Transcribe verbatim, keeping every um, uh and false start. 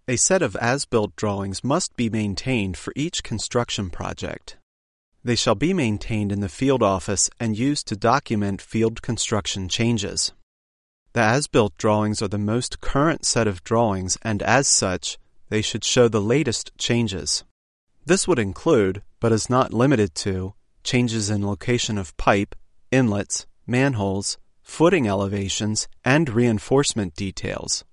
A set of as-built drawings must be maintained for each construction project. They shall be maintained in the field office and used to document field construction changes. The as-built drawings are the most current set of drawings, and as such, they should show the latest changes. This would include, but is not limited to, changes in location of pipe, inlets, manholes, footing elevations, and reinforcement details.